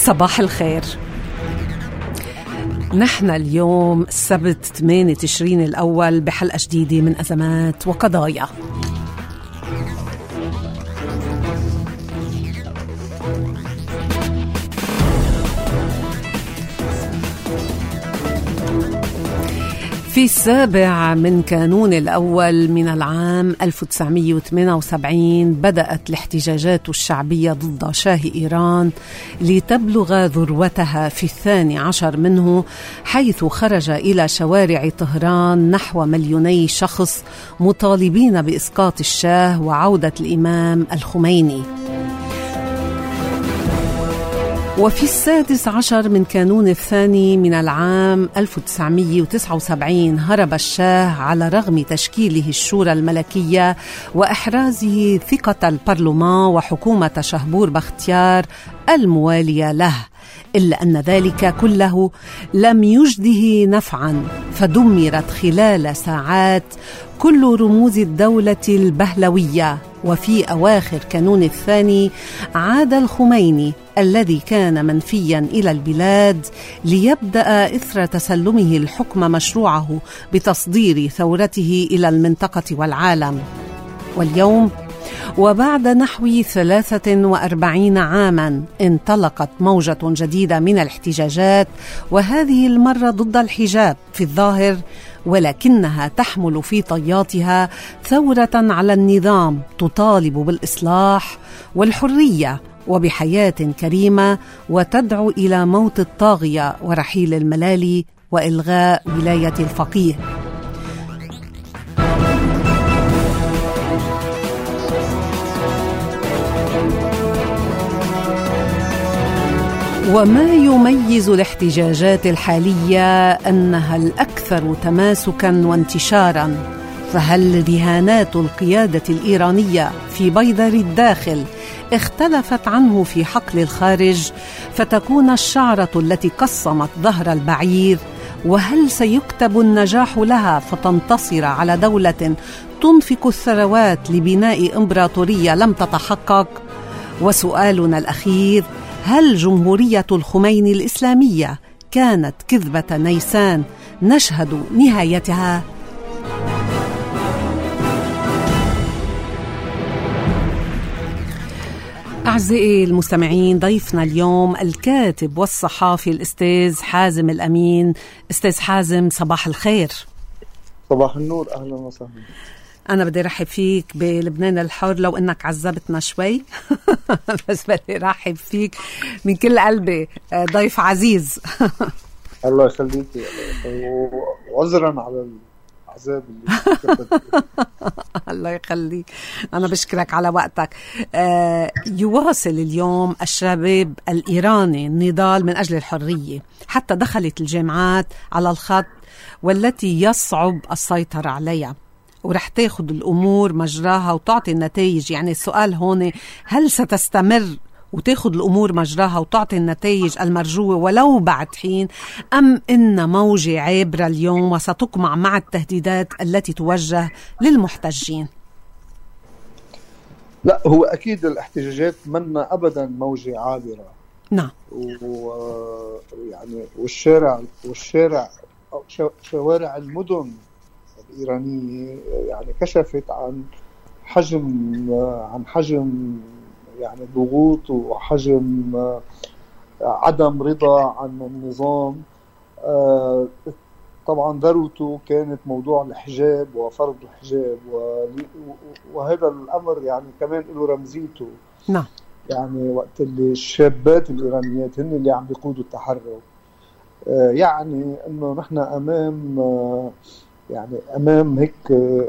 صباح الخير. نحن اليوم السبت 8 تشرين الأول بحلقة جديدة من أزمات وقضايا. في السابع من كانون الأول من العام 1978 بدأت الاحتجاجات الشعبية ضد شاه إيران لتبلغ ذروتها في 12 منه، حيث خرج إلى شوارع طهران نحو 2,000,000 شخص مطالبين بإسقاط الشاه وعودة الإمام الخميني. وفي 16 من كانون الثاني من العام 1979 هرب الشاه على رغم تشكيله الشورى الملكية وإحرازه ثقة البرلمان وحكومة شهبور بختيار الموالية له، إلا أن ذلك كله لم يجده نفعا، فدمرت خلال ساعات كل رموز الدولة البهلوية. وفي أواخر كانون الثاني عاد الخميني الذي كان منفيا إلى البلاد ليبدأ إثر تسلمه الحكم مشروعه بتصدير ثورته إلى المنطقة والعالم. واليوم وبعد نحو 43 عاما انطلقت موجة جديدة من الاحتجاجات، وهذه المرة ضد الحجاب في الظاهر، ولكنها تحمل في طياتها ثورة على النظام تطالب بالإصلاح والحرية وبحياة كريمة، وتدعو إلى موت الطاغية ورحيل الملالي وإلغاء ولاية الفقيه. وما يميز الاحتجاجات الحالية أنها الأكثر تماسكاً وانتشاراً، فهل رهانات القيادة الإيرانية في بيدر الداخل اختلفت عنه في حقل الخارج فتكون الشعرة التي قصمت ظهر البعير؟ وهل سيكتب النجاح لها فتنتصر على دولة تنفق الثروات لبناء إمبراطورية لم تتحقق؟ وسؤالنا الأخير: هل جمهورية الخميني الإسلامية كانت كذبة نيسان نشهد نهايتها؟ أعزائي المستمعين، ضيفنا اليوم الكاتب والصحافي الأستاذ حازم الأمين. أستاذ حازم، صباح الخير. صباح النور، أهلا وسهلا. أنا بدي رحب فيك بلبنان الحر، لو إنك عذبتنا شوي بس بدي رحب فيك من كل قلبي، ضيف عزيز. الله يخليك، وعذرا على العذاب اللي الله يخليك، أنا بشكرك على وقتك. يواصل اليوم الشباب الإيراني النضال من أجل الحرية، حتى دخلت الجامعات على الخط والتي يصعب السيطرة عليها، ورح تاخد الأمور مجراها وتعطي النتائج. يعني السؤال هون: هل ستستمر وتاخد الأمور مجراها وتعطي النتائج المرجوة ولو بعد حين، أم إن موجة عابرة اليوم وستقمع مع التهديدات التي توجه للمحتجين؟ لا، هو أكيد الاحتجاجات منا أبدا موجة عابرة. نعم. يعني شوارع المدن الإيرانية يعني كشفت عن حجم يعني ضغوط وحجم عدم رضا عن النظام. طبعا ذروته كانت موضوع الحجاب وفرض الحجاب، وهذا الأمر يعني كمان له رمزيته. نعم. يعني وقت اللي الشابات الإيرانيات هن اللي عم بيقودوا التحرك، يعني إنه نحن أمام هيك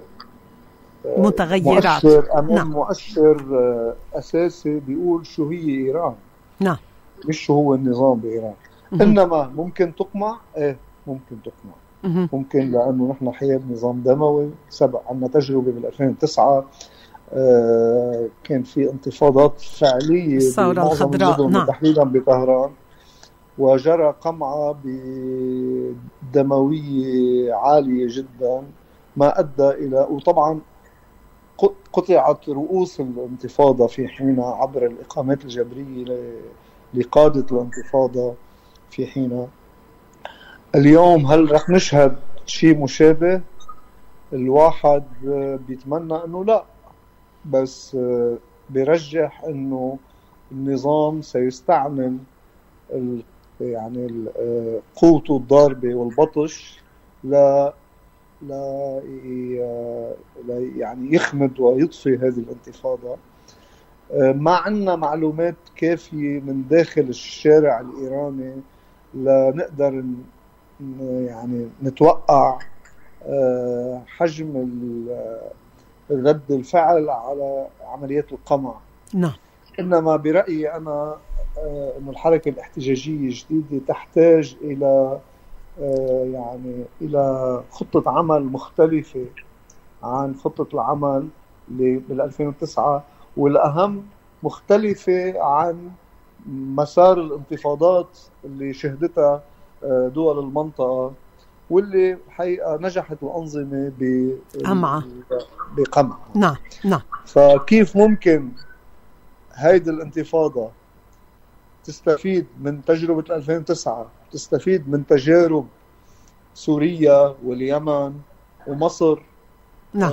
متغيرات، مؤشر أساسي بيقول شو هي إيران. نعم. مش شو هو النظام بإيران. إنما ممكن تقمع، ممكن تقمع. ممكن، لأنه نحن حياة نظام دموي. سبق عنا تجربة بال 2009 كان في انتفاضات فعلية الثورة الخضراء، نعم، تحديدا بطهران، وجرى قمعة بدموية عالية جدا ما أدى إلى، وطبعا قطعت رؤوس الانتفاضة في حينها عبر الإقامات الجبرية لقادة الانتفاضة في حينها. اليوم هل رح نشهد شيء مشابه؟ الواحد بيتمنى انه لا، بس بيرجح انه النظام سيستعمل يعني قوته الضاربة والبطش لا يعني يخمد ويطفي هذه الانتفاضة. ما عندنا معلومات كافية من داخل الشارع الإيراني لنقدر يعني نتوقع حجم رد الفعل على عمليات القمع. نعم. إنما برأيي أنا أن الحركة الاحتجاجية الجديدة تحتاج إلى يعني إلى خطة عمل مختلفة عن خطة العمل اللي بال2009، والأهم مختلفة عن مسار الانتفاضات اللي شهدتها دول المنطقة، واللي الحقيقة نجحت الأنظمة بقمع. نعم نعم. فكيف ممكن هيدي الانتفاضة تستفيد من تجربة 2009، تستفيد من تجارب سوريا واليمن ومصر، نعم.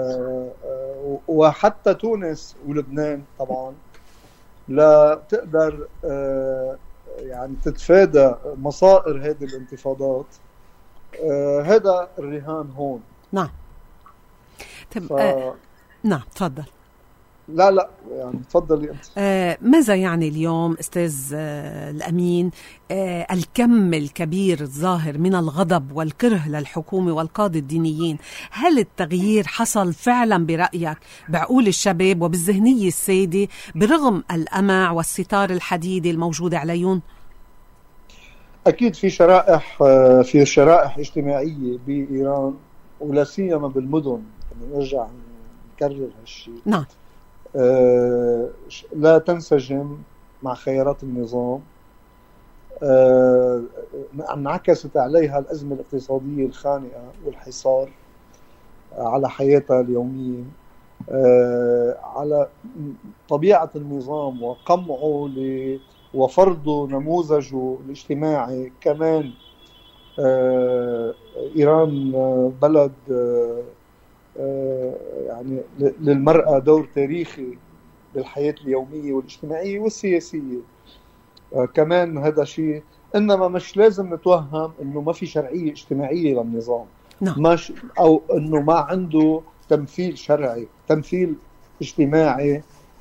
وحتى تونس ولبنان طبعا، لا تقدر يعني تتفادى مصائر هذه الانتفاضات. هذا الرهان هون. نعم. نعم تفضل. لا يعني تفضلي أنت. ماذا يعني اليوم أستاذ الأمين الكم الكبير الظاهر من الغضب والكره للحكومة والقادة الدينيين؟ هل التغيير حصل فعلا برأيك بعقول الشباب وبالذهنية السائدة برغم الأمع والستار الحديدي الموجودة عليهم؟ أكيد في شرائح اجتماعية بإيران ولا سيما بالمدن، نرجع نكرر هالشيء. نعم. لا تنسجم مع خيارات النظام. انعكست عليها الأزمة الاقتصادية الخانقة والحصار على حياتها اليومية، على طبيعة النظام وقمعه وفرضه نموذجه الاجتماعي. كمان إيران بلد يعني للمرأة دور تاريخي بالحياة اليومية والاجتماعية والسياسية. كمان هذا شيء. إنما مش لازم نتوهم إنه ما في شرعية اجتماعية للنظام. نعم. أو إنه ما عنده تمثيل شرعي، تمثيل اجتماعي.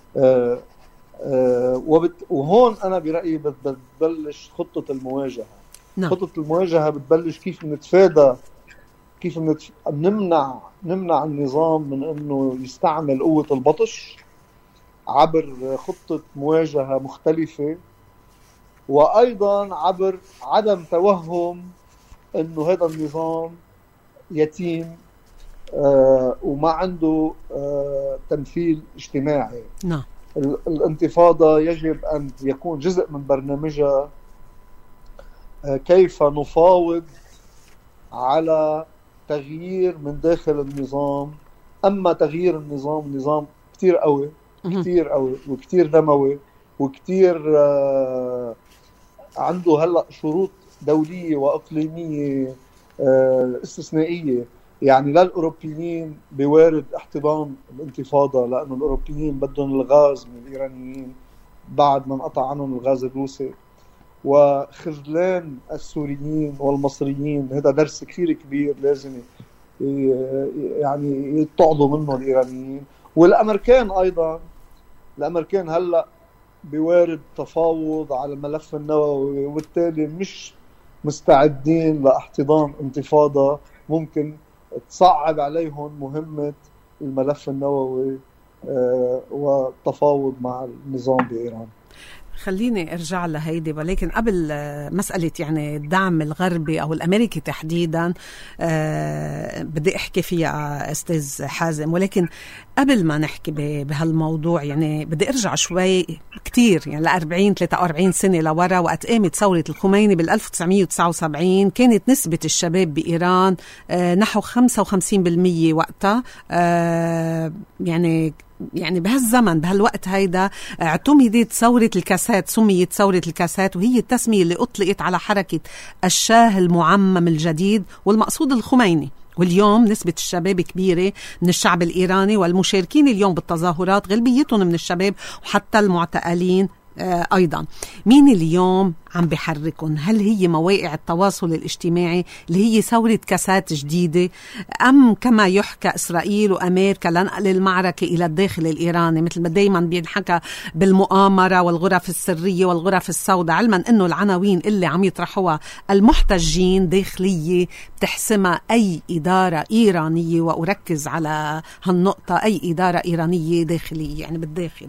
وهون أنا برأيي بتبلش خطة المواجهة. نعم. خطة المواجهة بتبلش كيف نتفادى، كيف نمنع النظام من أنه يستعمل قوة البطش عبر خطة مواجهة مختلفة، وأيضا عبر عدم توهم أنه هذا النظام يتيم وما عنده تمثيل اجتماعي. نعم. الانتفاضة يجب أن يكون جزء من برنامجها كيف نفاوض على تغيير من داخل النظام. أما تغيير النظام كتير قوي وكتير دموي وكتير عنده هلأ شروط دولية وإقليمية استثنائية. يعني لا الأوروبيين بوارد احتضان الانتفاضة، لأنه الأوروبيين بدهم الغاز من الإيرانيين بعد ما انقطع عنهم الغاز الروسي، وخذلان السوريين والمصريين هذا درس كثير كبير لازم يعني يتعظوا منه الإيرانيين. والأمريكان أيضا، الأمريكان هلأ بوارد تفاوض على الملف النووي، وبالتالي مش مستعدين لاحتضان انتفاضة ممكن تصعب عليهم مهمة الملف النووي والتفاوض مع النظام بإيران. خليني ارجع لهيدي، ولكن قبل مسألة يعني الدعم الغربي او الامريكي تحديدا بدي احكي فيها استاذ حازم، ولكن قبل ما نحكي بهالموضوع يعني بدي ارجع شوي كتير يعني 43 سنة لورا، وقت قامت ثورة الخميني بال1979 كانت نسبة الشباب بإيران نحو 55% وقتها. يعني يعني بهالزمن بهالوقت هيدا اعتمدت ثورة الكاسات، سميت ثورة الكاسات، وهي التسمية اللي أطلقت على حركة الشاه المعمم الجديد والمقصود الخميني. واليوم نسبة الشباب كبيرة من الشعب الإيراني، والمشاركين اليوم بالتظاهرات غالبيتهم من الشباب وحتى المعتقلين أيضا. مين اليوم عم بحركن؟ هل هي مواقع التواصل الاجتماعي اللي هي ثورة كاسات جديدة، أم كما يحكى إسرائيل وأمريكا لنقل المعركة إلى الداخل الإيراني مثل ما دايما بينحكى بالمؤامرة والغرف السرية والغرف السوداء، علما أنه العناوين اللي عم يطرحوها المحتجين داخلية بتحسمها أي إدارة إيرانية، وأركز على هالنقطة، أي إدارة إيرانية داخلية يعني بالداخل.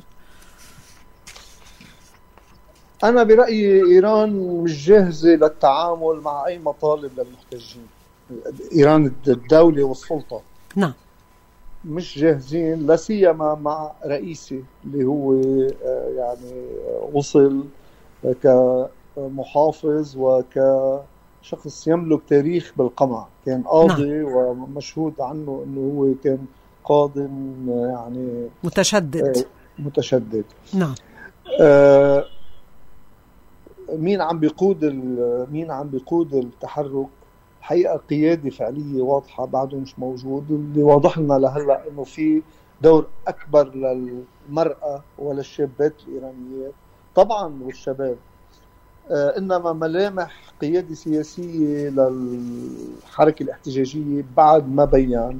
أنا برأيي إيران مش جاهزة للتعامل مع أي مطالب للمحتجين. إيران الدولة والسلطة نعم مش جاهزين، لا سيما مع رئيسي اللي هو يعني وصل كمحافظ وكشخص يملك تاريخ بالقمع، كان قاضي نعم. ومشهود عنه أنه هو كان قاضي يعني متشدد نعم. مين عم بيقود التحرك؟ حقيقة قيادة فعلية واضحة بعده مش موجود. اللي واضح لنا لهلا انه في دور اكبر للمرأة وللشابات الايرانيات طبعا والشباب، انما ملامح قيادة سياسية للحركة الاحتجاجية بعد ما بيان.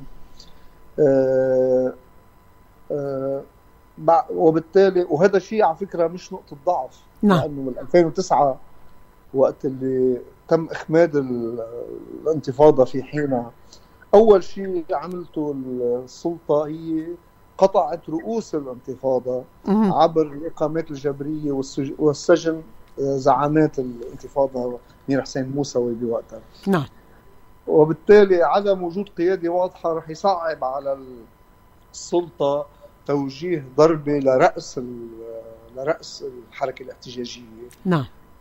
وبالتالي وهذا الشيء على فكرة مش نقطة ضعف، لأنه من 2009 وقت اللي تم إخماد الانتفاضة في حينها، أول شيء عملته السلطة هي قطعت رؤوس الانتفاضة عبر الإقامات الجبرية والسجن زعامات الانتفاضة مير حسين موسوي بوقتها. نعم. وبالتالي عدم وجود قيادة واضحة رح يصعب على السلطة توجيه ضربة لرأس الحركة الاحتجاجية. نعم.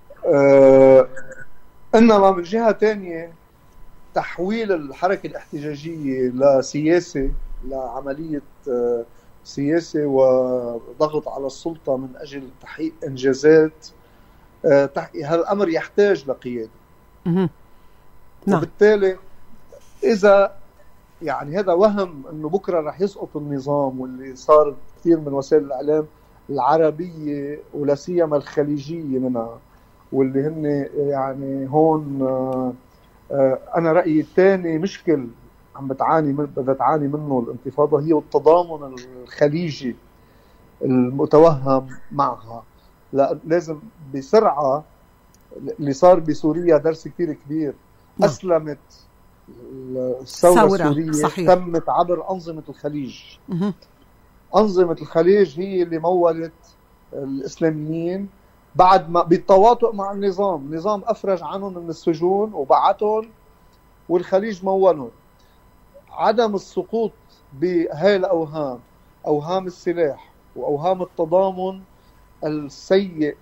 إنما من جهة تانية تحويل الحركة الاحتجاجية لسياسة، لعملية سياسة وضغط على السلطة من أجل تحقيق إنجازات، هذا الأمر يحتاج لقيادة. نعم. وبالتالي إذا يعني هذا وهم انه بكره رح يسقط النظام، واللي صار كثير من وسائل الاعلام العربيه ولا سيما الخليجيه منها، واللي هن يعني هون انا رايي الثاني مشكل عم بدها تعاني منه الانتفاضه هي التضامن الخليجي المتوهم معها. لازم بسرعه، اللي صار بسوريا درس كثير كبير. اسلمت الثورة السورية صحيح. تمت عبر أنظمة الخليج. أنظمة الخليج هي اللي مولت الإسلاميين بعد ما بالتواطؤ مع النظام أفرج عنهم من السجون وبعتهم، والخليج مولهم. عدم السقوط بهاي الأوهام، أوهام السلاح وأوهام التضامن السيء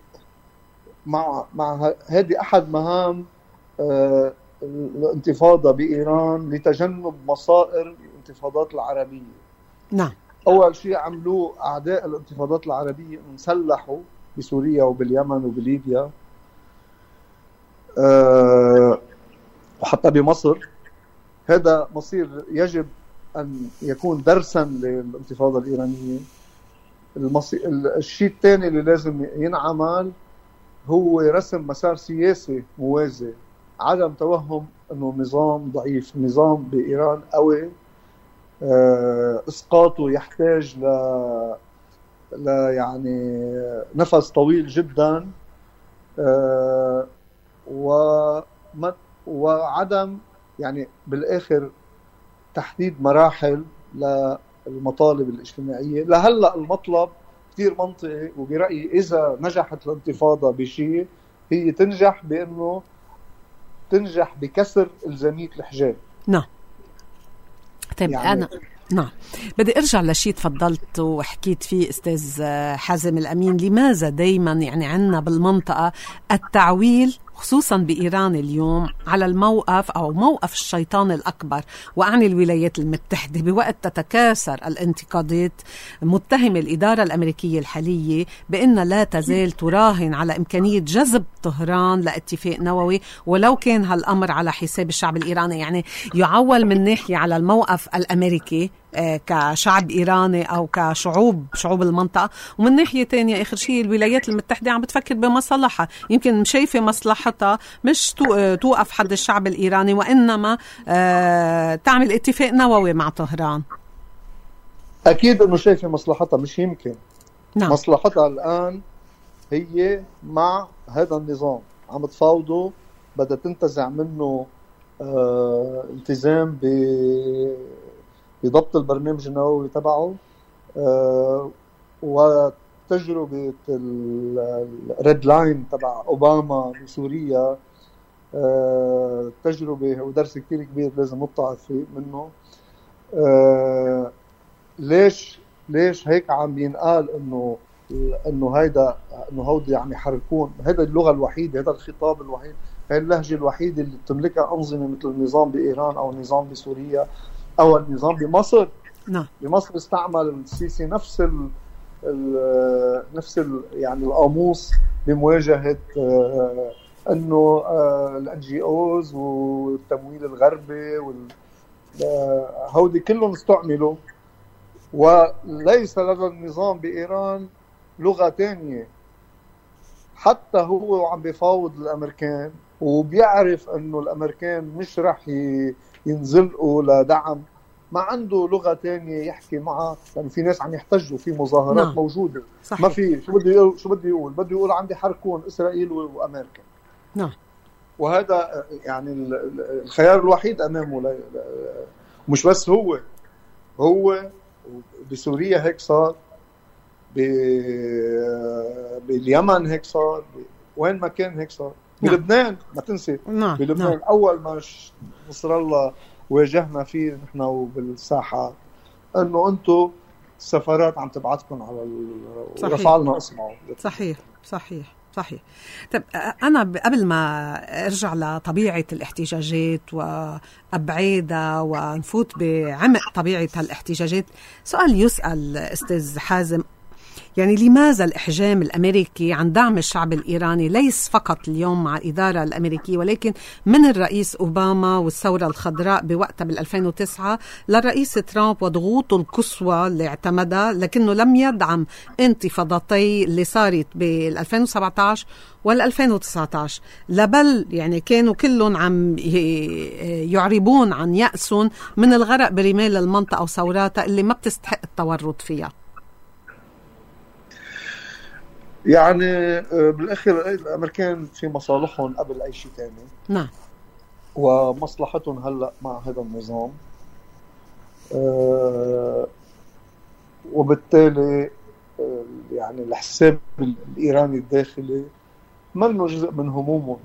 مع هذه أحد مهام الانتفاضة بإيران لتجنب مصائر الانتفاضات العربية. نعم. أول شيء عملوه أعداء الانتفاضات العربية انسلحوا بسوريا وباليمن وبليبيا وحتى بمصر. هذا مصير يجب أن يكون درسا للانتفاضة الإيرانية. الشيء الثاني اللي لازم ينعمل هو رسم مسار سياسي موازي، عدم توهم أنه النظام ضعيف. النظام بإيران قوي، إسقاطه يحتاج ل يعني نفس طويل جدا، وعدم يعني بالآخر تحديد مراحل للمطالب الاجتماعية. لهلأ المطلب كتير منطقي، وبرأيي إذا نجحت الانتفاضة بشيء هي تنجح بأنه تنجح بكسر إلزامية الحجاب. نعم. طيب يعني نعم، بدي ارجع لشيء تفضلت وحكيت فيه استاذ حازم الامين. لماذا دايما يعني عندنا بالمنطقه التعويل خصوصا بإيران اليوم على الموقف أو موقف الشيطان الأكبر وأعني الولايات المتحدة، بوقت تتكاثر الانتقادات متهم الإدارة الأمريكية الحالية بأن لا تزال تراهن على إمكانية جذب طهران لاتفاق نووي، ولو كان هالأمر على حساب الشعب الإيراني. يعني يعول من ناحية على الموقف الأمريكي كشعب إيراني أو شعوب المنطقة، ومن ناحية تانية آخر شيء الولايات المتحدة عم بتفكر بمصلحة، يمكن شايفة مصلحتها مش توقف حد الشعب الإيراني، وإنما تعمل اتفاق نووي مع طهران. أكيد أنه شايفة مصلحتها، مش يمكن. نعم. مصلحتها الآن هي مع هذا النظام، عم تفاوضه، بدها تنتزع منه التزام بضبط البرنامج النووي تبعه، وتجربة الريد لاين تبع أوباما بسوريا تجربة ودرس كتير كبير لازم نطلع فيه منه. ليش هيك عم ينقال انه هودي يعني يحركون؟ هذا اللغة الوحيدة، هذا الخطاب الوحيد، هي اللهجة الوحيدة اللي بتملكها أنظمة مثل النظام بإيران أو النظام بسوريا أو النظام بمصر. نعم. بمصر استعمل السيسي نفس يعني القاموس بمواجهة انه الNGOs والتمويل الغربي هودي كلهم استعملوا، وليس لدى النظام بإيران لغة تانية. حتى هو وعم بيفاوض الأمريكان وبيعرف انه الأمريكان مش رح ينزلقوا لدعم، ما عنده لغة تانية يحكي معها، لأن في ناس عم يحتجوا، في مظاهرات نعم. موجودة. صحيح. ما في شو بده يقول عندي حركون إسرائيل وأمريكا. نعم. وهذا يعني الخيار الوحيد أمامه. مش بس هو بسوريا هيك صار، باليمن هيك صار، وين ما كان هيك صار. بلبنان ما تنسي. نعم. بلبنان نعم. أول ما نصر الله واجهنا فيه نحن وبالساحات انه انتم السفارات عم تبعتكم على ورفع لنا اسمه. صحيح. طب أنا قبل ما أرجع لطبيعة الاحتجاجات وأبعادها ونفوت بعمق طبيعة هالاحتجاجات، سؤال يسأل أستاذ حازم، يعني لماذا الإحجام الأمريكي عن دعم الشعب الإيراني ليس فقط اليوم مع الإدارة الأمريكية، ولكن من الرئيس أوباما والثورة الخضراء بوقتها بال2009 للرئيس ترامب وضغوطه القصوى اللي اعتمدها، لكنه لم يدعم انتفاضتي اللي صارت بال2017 وال2019، لبل يعني كانوا كلهم عم يعربون عن يأس من الغرق برمال المنطقة وثوراتها اللي ما بتستحق التورط فيها. يعني بالأخير الأمريكان في مصالحهم قبل أي شيء تاني. نعم. ومصلحتهم هلأ مع هذا النظام، وبالتالي يعني الحساب الإيراني الداخلي منه جزء من همومهم،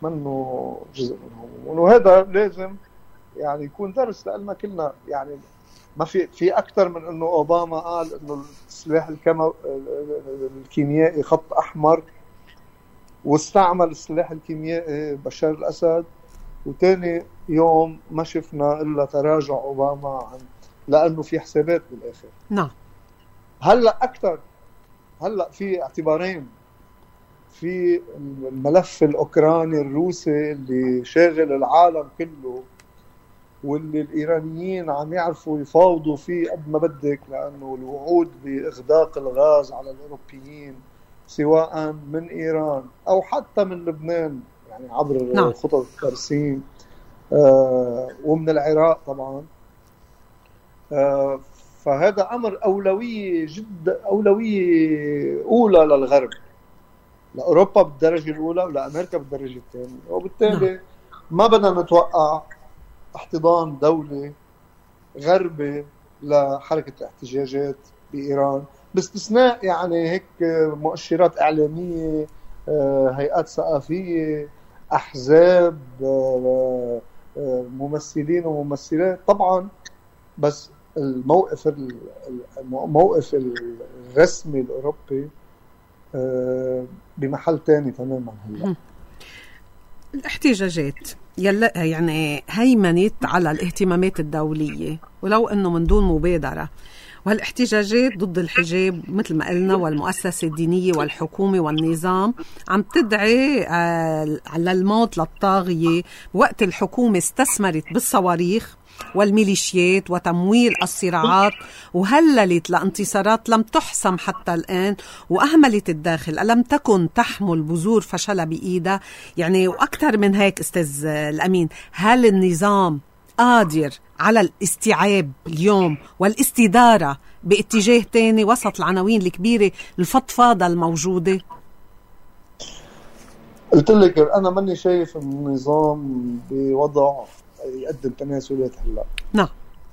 وهذا لازم يعني يكون درس لنا كلنا. يعني ما في أكثر من أنه أوباما قال أنه السلاح الكيميائي خط أحمر، واستعمل السلاح الكيميائي بشار الأسد، وتاني يوم ما شفنا إلا تراجع أوباما لأنه في حسابات بالآخر. نعم. هلأ في اعتبارين، في الملف الأوكراني الروسي اللي شاغل العالم كله، واللي الإيرانيين عم يعرفوا يفاوضوا فيه قد ما بدك، لأنه الوعود بإغداق الغاز على الأوروبيين سواء من إيران أو حتى من لبنان، يعني عبر خطط الترسيم، ومن العراق طبعا. فهذا أمر أولوية أولى للغرب، لأوروبا بالدرجة الأولى ولأمريكا بالدرجة الثانية. وبالتالي ما بدنا نتوقع احتضان دولة غربي لحركة الاحتجاجات بإيران، باستثناء يعني هيك مؤشرات إعلامية، هيئات ثقافية، أحزاب، ممثلين وممثلات طبعا. بس الموقف الرسمي الأوروبي بمحل تاني تماما هلا. الاحتجاجات يلا يعني هيمنت على الاهتمامات الدولية ولو أنه من دون مبادرة، وهالاحتجاجات ضد الحجاب مثل ما قلنا والمؤسسة الدينية والحكومة والنظام عم تدعي على الموت للطاغية، وقت الحكومة استثمرت بالصواريخ والميليشيات وتمويل الصراعات وهللت لانتصارات لم تحسم حتى الآن، وأهملت الداخل ألم تكن تحمل بذور فشلها بإيدها. يعني وأكثر من هيك أستاذ الأمين، هل النظام قادر على الاستيعاب اليوم والاستدارة باتجاه تاني وسط العناوين الكبيرة الفضفاضة الموجودة؟ قلت لك أنا ماني شايف النظام بوضع يقدم تنازلات هلا. نعم.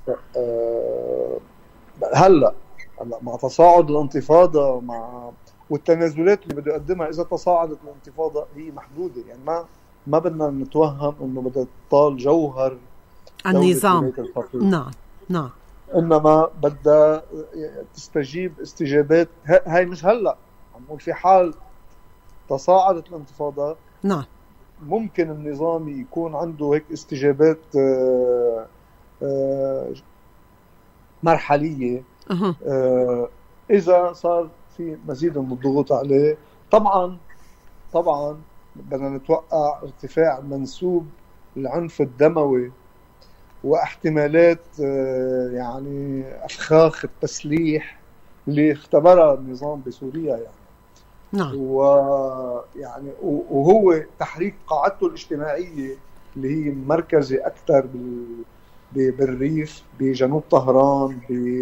هلا مع تصاعد الانتفاضة والتنازلات اللي بده يقدمها إذا تصاعدت الانتفاضة هي محدودة، يعني ما بدنا نتوهم إنه بدها تطال جوهر النظام. نعم. إنما بدها تستجيب استجابات. هاي مش هلا، عم نقول في حال تصاعدت الانتفاضة. نعم. ممكن النظام يكون عنده هيك استجابات مرحلية إذا صار في مزيد من الضغوط عليه. طبعا بدنا نتوقع ارتفاع منسوب العنف الدموي واحتمالات يعني أفخاخ التسليح اللي اختبرها النظام بسوريا يعني. نعم. ويعني وهو تحريك قاعدته الاجتماعية اللي هي مركزة أكثر بالريف بجنوب طهران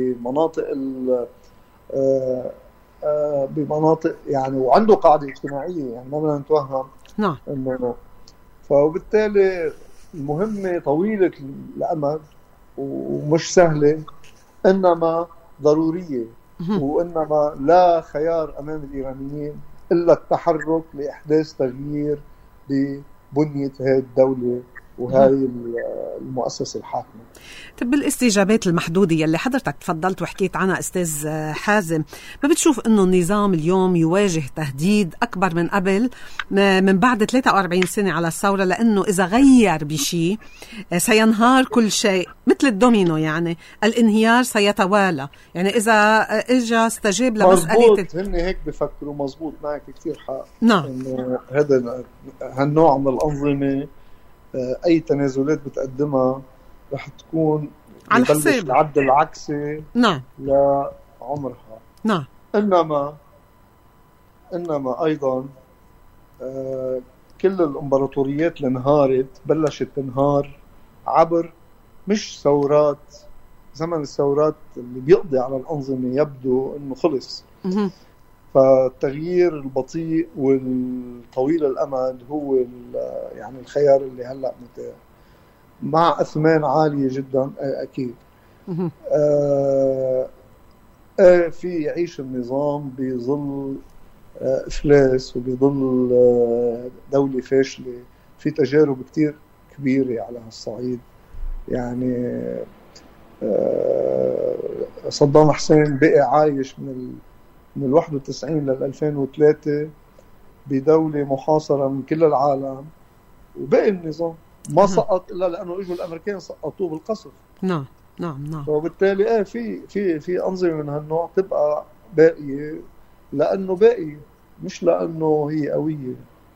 بمناطق يعني، وعنده قاعدة اجتماعية يعني ما بدنا نتوهم. نعم. إنه فبالتالي المهمة طويلة الأمد ومش سهلة، إنما ضرورية، وإنما لا خيار أمام الإيرانيين إلا التحرك لإحداث تغيير ببنية هذه الدولة وهاي المؤسسة الحاكمة. طب بالاستجابات المحدودة يلي حضرتك تفضلت وحكيت عنها أستاذ حازم، ما بتشوف أنه النظام اليوم يواجه تهديد أكبر من قبل من بعد 43 سنة على الثورة؟ لأنه إذا غير بشيء سينهار كل شيء مثل الدومينو، يعني الانهيار سيتوالى. يعني إذا إجا استجاب لمسألة مزبوط، هن هيك بفكروا. مزبوط، معك كتير حق. نعم. إنه هالنوع من الأنظمة أي تنازلات بتقدمها رح تكون على حساب العد العكسي. نعم. لعمرها. نعم. إنما أيضا كل الإمبراطوريات اللي انهارت بلشت تنهار عبر مش ثورات. زمن الثورات اللي بيقضي على الأنظمة يبدو إنه خلص. فالتغيير البطيء والطويل الأمد هو يعني الخيار اللي هلأ متاح مع أثمان عالية جدا. أكيد في يعيش النظام بظل إفلاس وبظل دولة فاشلة، في تجارب كتير كبيرة على هالصعيد. يعني صدام حسين بقى عايش من 91 لل 2003 بدولة محاصرة من كل العالم، وبقي النظام ما سقط إلا لأنه إجوا الأمريكان سقطوه بالقصف. نعم. وبالتالي في أنظمة من هالنوع تبقى باقية لأنه باقي، مش لأنه هي قوية.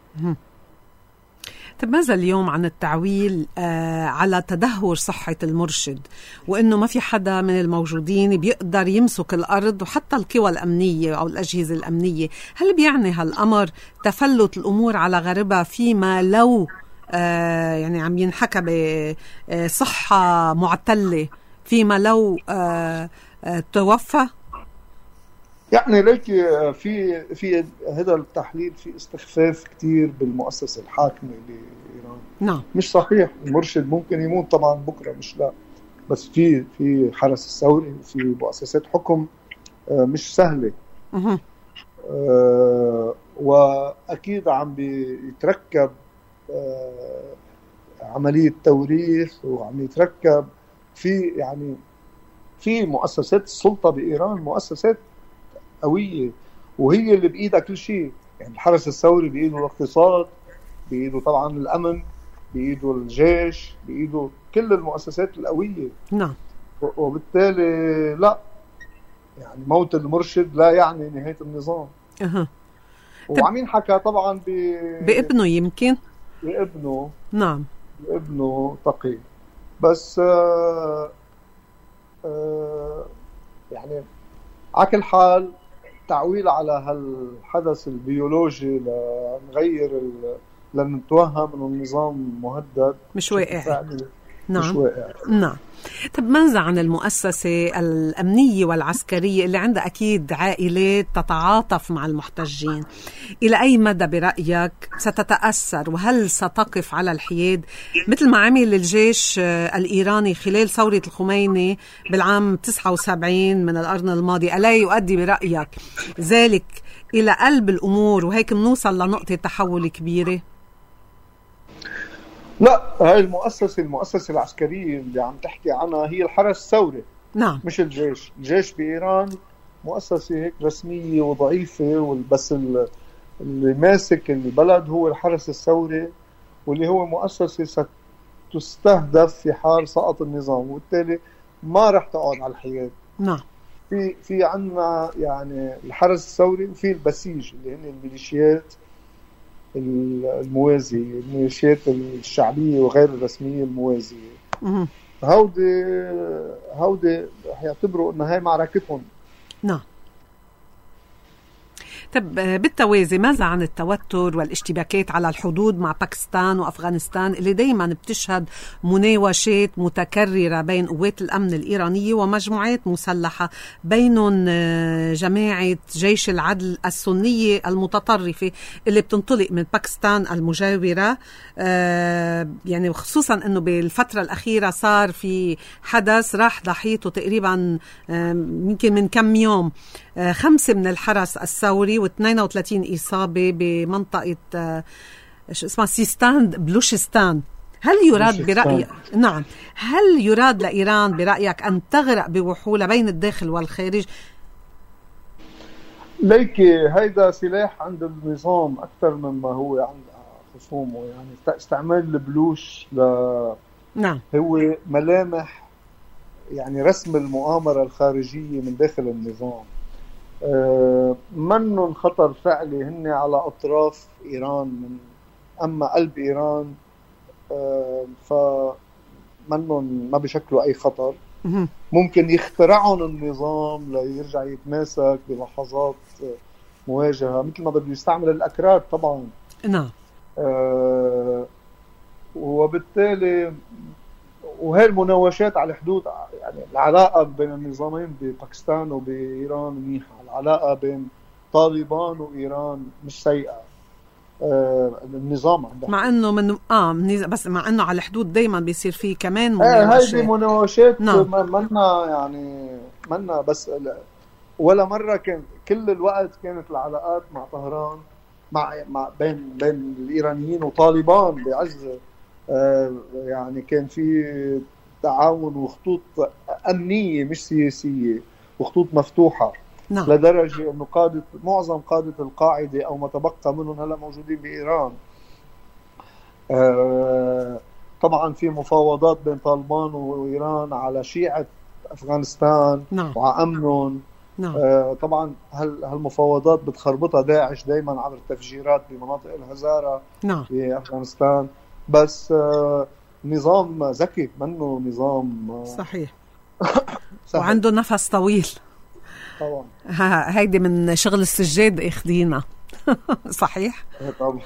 طب ماذا اليوم عن التعويل على تدهور صحة المرشد، وإنه ما في حدا من الموجودين بيقدر يمسك الأرض وحتى القوى الأمنية أو الأجهزة الأمنية؟ هل بيعني هالأمر تفلت الأمور على غربها فيما لو يعني عم ينحكى بصحة معتلة فيما لو توفى؟ يعني ليك في هذا التحليل في استخفاف كتير بالمؤسسة الحاكمة بإيران. نعم. مش صحيح. المرشد ممكن يموت طبعا بكرة، مش لا، بس في حرس الثوري وفي مؤسسات حكم مش سهلة. وأكيد عم بيتركب عملية توريث، وعم يتركب في مؤسسات السلطة بإيران مؤسسات قوية، وهي اللي بإيدها كل شيء. يعني الحرس الثوري بإيده الاقتصاد، بإيده طبعا الأمن، بإيده الجيش، بإيده كل المؤسسات القوية. نعم. وبالتالي لا، يعني موت المرشد لا يعني نهاية النظام. وعمين حكى طبعا بابنه، يمكن بابنه. نعم، بابنه تقي. بس يعني على كل حال تعويل على هالحدث البيولوجي لنغير لنتوهم انه النظام مهدد مش واقع. نعم. مش واقع. نعم. طب ماذا عن المؤسسة الأمنية والعسكرية اللي عندها أكيد عائلات تتعاطف مع المحتجين؟ إلى أي مدى برأيك ستتأثر، وهل ستقف على الحياد مثل ما عمل الجيش الإيراني خلال ثورة الخميني بالعام 79 من القرن الماضي؟ ألا يؤدي برأيك ذلك إلى قلب الأمور وهيك منوصل لنقطة تحول كبيرة؟ لا، هاي المؤسسة العسكرية اللي عم تحكي عنها هي الحرس الثوري. نعم. مش الجيش. الجيش بإيران مؤسسة هيك رسمية وضعيفة، بس اللي ماسك البلد هو الحرس الثوري، واللي هو مؤسسة ستستهدف في حال سقط النظام، وبالتالي ما رح تقعد على الحياد. نعم. في عنا يعني الحرس الثوري، وفي البسيج اللي هن الميليشيات الموازية، الميليشيات الشعبية وغير الرسمية الموازية. هودي رح يعتبروا انه هاي معركتهم. نعم. طب بالتوازي ماذا عن التوتر والاشتباكات على الحدود مع باكستان وأفغانستان اللي دايما بتشهد مناوشات متكررة بين قوات الأمن الإيرانية ومجموعات مسلحة، بينهم جماعة جيش العدل السنية المتطرفة اللي بتنطلق من باكستان المجاورة؟ يعني خصوصا أنه بالفترة الأخيرة صار في حدث راح ضحيته تقريبا يمكن من كم يوم 5 من الحرس الثوري و32 إصابة بمنطقة شو اسمها سيستان بلوشستان. هل يراد برأيك نعم هل يراد لإيران برأيك أن تغرق بوحولها بين الداخل والخارج؟ ليكي هيدا سلاح عند النظام أكثر مما هو عند خصومه. يعني استعمال البلوش نعم هو ملامح يعني رسم المؤامرة الخارجية من داخل النظام. منن خطر فعلي هن على أطراف إيران، أما قلب إيران فمنن ما بيشكلوا أي خطر. ممكن يخترعون النظام ليرجع يتماسك بلحظات مواجهة، مثل ما بده يستعمل الأكراد طبعا. نعم. وبالتالي وهي المناوشات على الحدود، يعني العلاقة بين النظامين بباكستان وبإيران منيحة، العلاقة بين طالبان وإيران مش سيئة. النظام عندها مع انه بس مع انه على الحدود دايما بيصير فيه كمان مناوشات. هذه مناوشات نعم. منا يعني منا بس ولا مرة كان كل الوقت كانت العلاقات مع طهران مع بين الإيرانيين وطالبان بعز يعني كان في تعاون وخطوط أمنية مش سياسية وخطوط مفتوحة. نعم. لدرجة أنه معظم قادة القاعدة أو ما تبقى منهم هلا موجودين بإيران. طبعا في مفاوضات بين طالبان وإيران على شيعة أفغانستان. نعم. وأمنهم. نعم. طبعا هالمفاوضات بتخربطها داعش دايما عبر التفجيرات بمناطق الهزارة. نعم. في أفغانستان. بس نظام ذكي منه نظام صحيح. وعنده نفس طويل طبعا. هيدي من شغل السجاد اخدينا. صحيح. طبعا.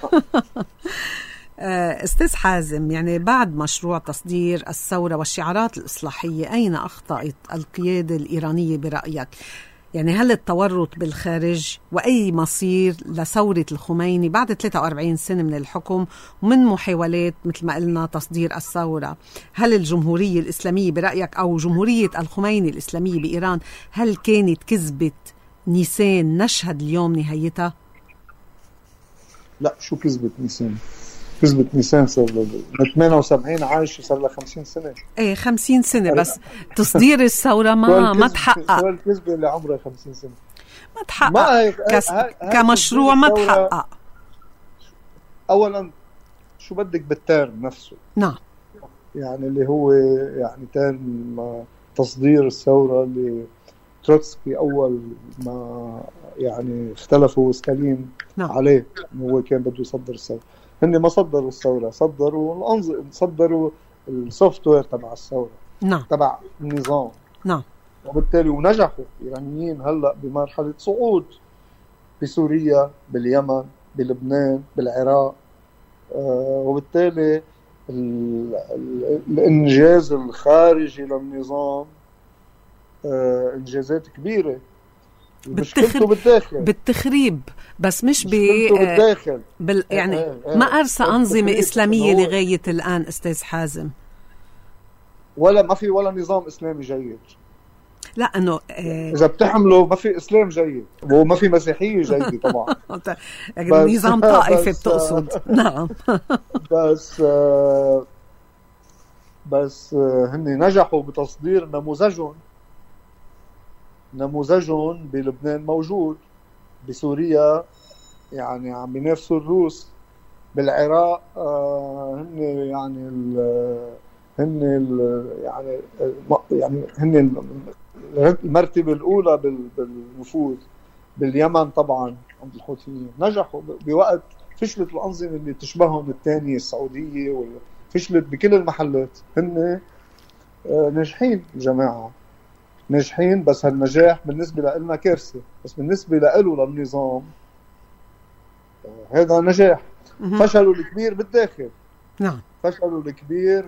استاذ حازم، يعني بعد مشروع تصدير الثورة والشعارات الإصلاحية أين أخطأت القيادة الإيرانية برأيك؟ يعني هل التورط بالخارج وأي مصير لثورة الخميني بعد 43 سنة من الحكم ومن محاولات مثل ما قلنا تصدير الثورة؟ هل الجمهورية الإسلامية برأيك أو جمهورية الخميني الإسلامية بإيران هل كانت كذبة نيسان نشهد اليوم نهايتها؟ لا، شو كذبة نيسان؟ كذبة نيسان صار من 78 عايش صار له 50 سنة. ايه 50 سنة بس تصدير الثورة ما تحقق. شو الكذبة اللي عمرها 50 سنة؟ ما تحقق كمشروع ما تحقق. أولا شو بدك بالترم نفسه. نعم. يعني اللي هو يعني ترم تصدير الثورة اللي تروتسكي أول ما يعني اختلفوا ستالين نعم. عليه هو كان بده يصدر الثورة. هن ما صدروا الثورة، صدروا السوفت وير تبع الثورة. نعم. تبع النظام. نعم. وبالتالي ونجحوا الإيرانيين هلأ بمرحلة صعود بسوريا، باليمن، بلبنان، بالعراق. وبالتالي الإنجاز الخارجي للنظام إنجازات كبيرة. مشكلته بالداخل، بالتخريب، بس مش بالداخل. يعني ما أرسى أنظمة إسلامية لغاية الآن أستاذ حازم، ولا ما في ولا نظام إسلامي جيد. لا انه اذا بتحمله ما في اسلام جيد وما في مسيحيه جيده طبعا. نظام طائفي بتقصد. نعم. بس هن نجحوا بتصدير نموذجهم بلبنان موجود، بسوريا يعني عم بينافسوا الروس، بالعراق هن المرتبة الأولى بالنفوذ. باليمن طبعا عند الحوثيين نجحوا بوقت فشلت الأنظمة اللي تشبههم الثانية السعودية، فشلت بكل المحلات. هن ناجحين الجماعة، ناجحين، بس هالنجاح بالنسبة لنا كارثة، بس بالنسبة له للنظام هذا نجاح. فشلوا الكبير بالداخل. نعم. فشلوا الكبير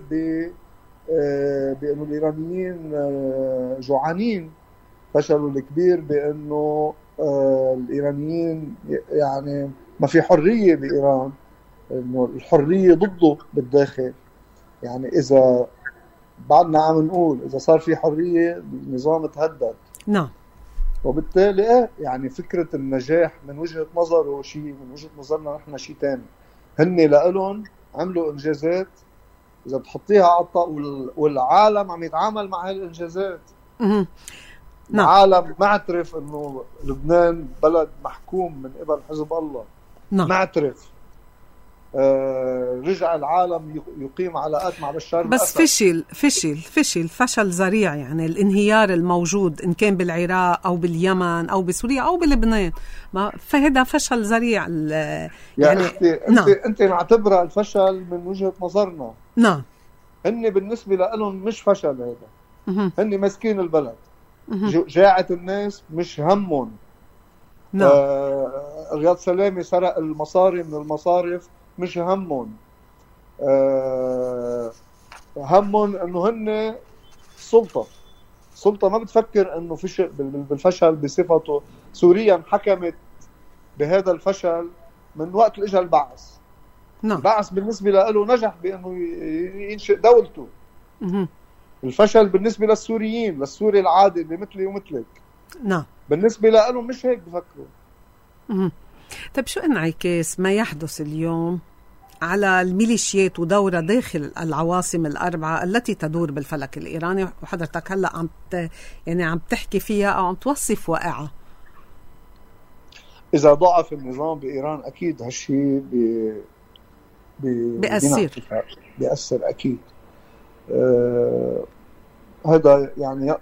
بأنه الإيرانيين جوعانين. فشلوا الكبير بأنه الإيرانيين يعني ما في حرية بإيران، إنه الحرية ضده بالداخل. يعني إذا بعدنا عم نقول إذا صار في حرية النظام تهدد. نعم. وبالتالي يعني فكرة النجاح من وجهة نظره شيء، من وجهة نظرنا نحن شيء تاني. هن لألهم عملوا إنجازات إذا بتحطيها على والعالم عم يتعامل مع هالإنجازات. نعم. العالم معترف إنه لبنان بلد محكوم من قبل حزب الله. نعم. معترف. رجع العالم يقيم علاقات مع بشار بس فشل ذريع. يعني الانهيار الموجود إن كان بالعراق أو باليمن أو بسوريا أو بلبنان، ما فهذا فشل ذريع. يعني أنت معتبرها الفشل من وجهة نظرنا. نعم. هن بالنسبة لهم مش فشل هذا. هن مسكين البلد، جاعة الناس مش همهم. نعم. رياض سلامي سرق المصاري من المصارف مش همهم. همهم انه هن سلطة ما بتفكر انه بالفشل بصفته. سوريا انحكمت بهذا الفشل من وقت اللي اجى البعث. نعم. البعث بالنسبة له نجح بانه ينشئ دولته. الفشل بالنسبة للسوريين، للسوري العادي اللي مثلي ومثلك، نعم، بالنسبة لهم مش هيك بفكروا. طيب شو انعكاس ما يحدث اليوم على الميليشيات ودورها داخل العواصم الأربعة التي تدور بالفلك الإيراني، وحضرتك هلأ عم تحكي فيها أو عم توصف واقعها؟ إذا ضعف النظام بإيران أكيد هالشيء بيأثر أكيد. هذا يعني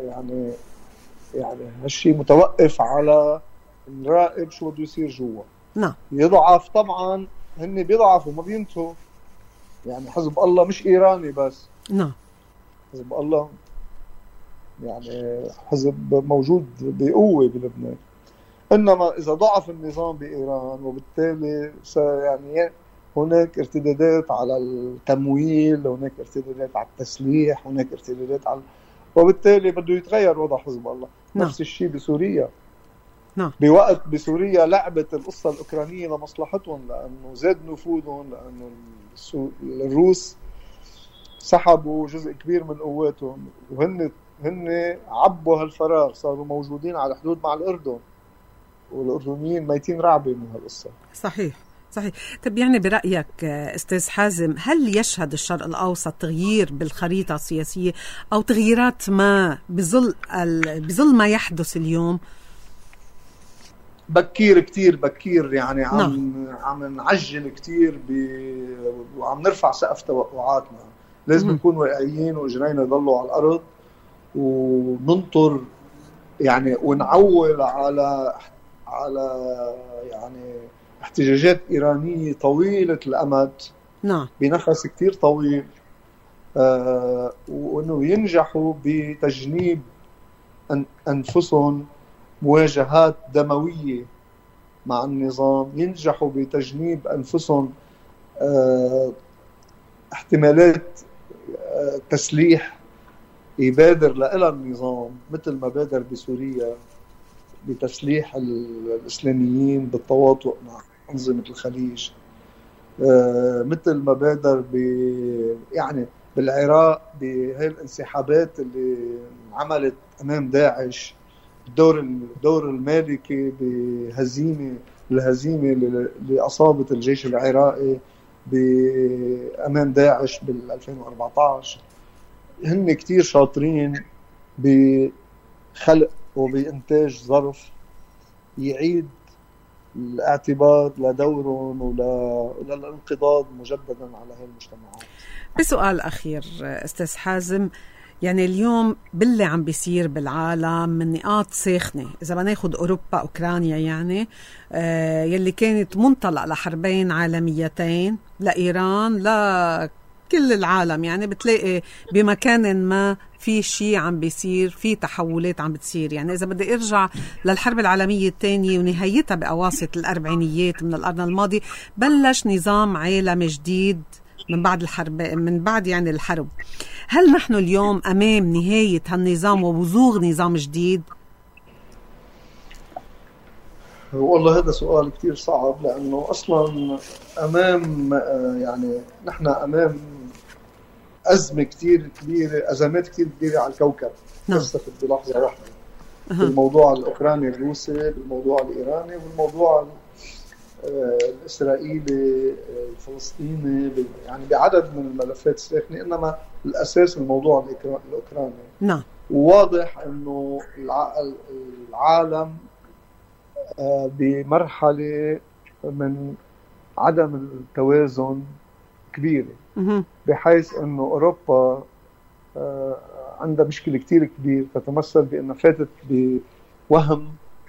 هالشيء متوقف على نراقب شو بده يصير جوا. نعم. يضعف طبعا، هن بيضعفوا ما بينتهوا. يعني حزب الله مش إيراني بس. نعم. حزب الله يعني حزب موجود بقوة بلبنان. إنما إذا ضعف النظام بإيران وبالتالي يعني هناك ارتدادات على التمويل، هناك ارتدادات على التسليح، هناك ارتدادات على، وبالتالي بده يتغير وضع حزب الله. نعم. نفس الشيء بسوريا. نعم. بوقت بسوريا لعبت القصة الأوكرانية لمصلحتهم، لأنه زاد نفوذهم، لأنه الروس سحبوا جزء كبير من قواتهم، وهن عبوا هالفراغ، صاروا موجودين على حدود مع الأردن، والأردنيين ميتين رعبة من هالقصة. صحيح. طب يعني برأيك أستاذ حازم، هل يشهد الشرق الأوسط تغيير بالخريطة السياسية أو تغييرات ما بظل ما يحدث اليوم؟ بكير كتير بكير، يعني عم نعجل كتير وعم نرفع سقف توقعاتنا. لازم نكون واقعيين واجرينا يضلوا على الارض وننطر يعني، ونعول على يعني احتجاجات إيرانية طويلة الأمد بنفس كتير طويل، وأنه ينجحوا بتجنيب أنفسهم مواجهات دموية مع النظام، ينجحوا بتجنيب أنفسهم احتمالات تسليح يبادر لها النظام، مثل ما بادر بسوريا بتسليح الإسلاميين بالتواطؤ مع أنظمة الخليج، مثل ما بادر يعني بالعراق بهاي الانسحابات اللي عملت أمام داعش، الدور المالكي الهزيمة اللي أصابت الجيش العراقي بأمام داعش بال2014. هن كتير شاطرين بخلق وبإنتاج ظرف يعيد الاعتبار لدورهم وللانقضاض مجددا على هذه المجتمعات. بسؤال أخير أستاذ حازم، يعني اليوم باللي عم بيصير بالعالم من نقاط ساخنة، إذا بناخد أوروبا أوكرانيا يعني يلي كانت منطلق لحربين عالميتين لإيران لكل العالم، يعني بتلاقي بمكان ما في شيء عم بيصير، في تحولات عم بتصير. يعني إذا بدي أرجع للحرب العالمية الثانية ونهايتها بأواسط الأربعينيات من القرن الماضي، بلش نظام عالمي جديد من بعد الحرب، من بعد يعني الحرب. هل نحن اليوم أمام نهاية هالنظام وبزوغ نظام جديد؟ والله هذا سؤال كتير صعب، لأنه أصلا أمام يعني نحن أمام أزمة كتير كبيرة، أزمات كتير كبيرة على الكوكب تصفت بلحظة واحدة. بالموضوع الأوكراني الروسي، بالموضوع الإيراني، بالموضوع الإسرائيلي الفلسطيني، يعني بعدد من الملفات الساخنة، إنما الأساس الموضوع الأوكراني. نعم. وواضح إنه العالم بمرحلة من عدم التوازن كبيرة، بحيث إنه أوروبا عندها مشكلة كتير كبير تتمثل بأنها فاتت بوهم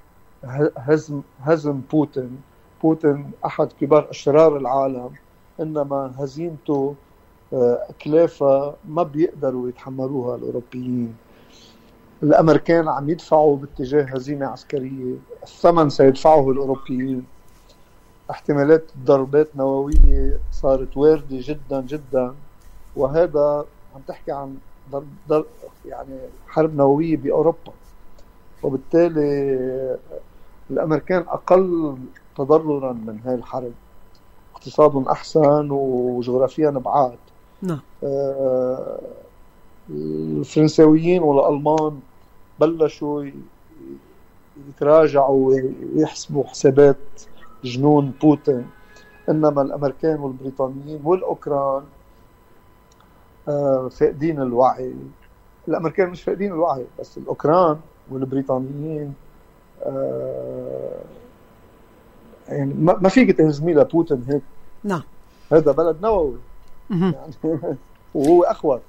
هزم بوتين أحد كبار أشرار العالم، إنما هزيمته أكلافة ما بيقدروا يتحملوها الأوروبيين. الأمريكان عم يدفعوا باتجاه هزيمة عسكرية، الثمن سيدفعه الأوروبيين. احتمالات ضربات نووية صارت واردة جدا جدا، وهذا عم تحكي عن يعني حرب نووية بأوروبا، وبالتالي الأمريكان أقل تضررا من هاي الحرب، اقتصاد أحسن وجغرافيا بعاد. نعم. الفرنساويين والألمان بلشوا يتراجعوا ويحسبوا حسابات جنون بوتين، إنما الأمريكان والبريطانيين والأوكران فاقدين الوعي. الأمريكان مش فاقدين الوعي، بس الأوكران والبريطانيين يعني ما فيك تهزمي لبوتين هيك. نعم. هذا بلد نووي يعني وهو أخوات.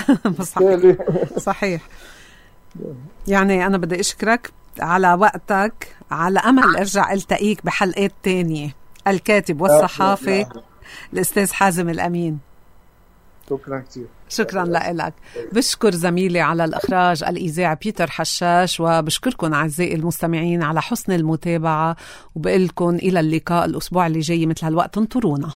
صحيح. يعني أنا بدي أشكرك على وقتك، على أمل أرجع ألتقيك بحلقات تانية. الكاتب والصحافي الأستاذ حازم الأمين. شكرا كثير. شكرا لك. بشكر زميلي على الإخراج الإذاعي بيتر حشاش، وبشكركم أعزائي المستمعين على حسن المتابعة، وبقلكم إلى اللقاء الأسبوع اللي جاي مثل هالوقت. انطرونا.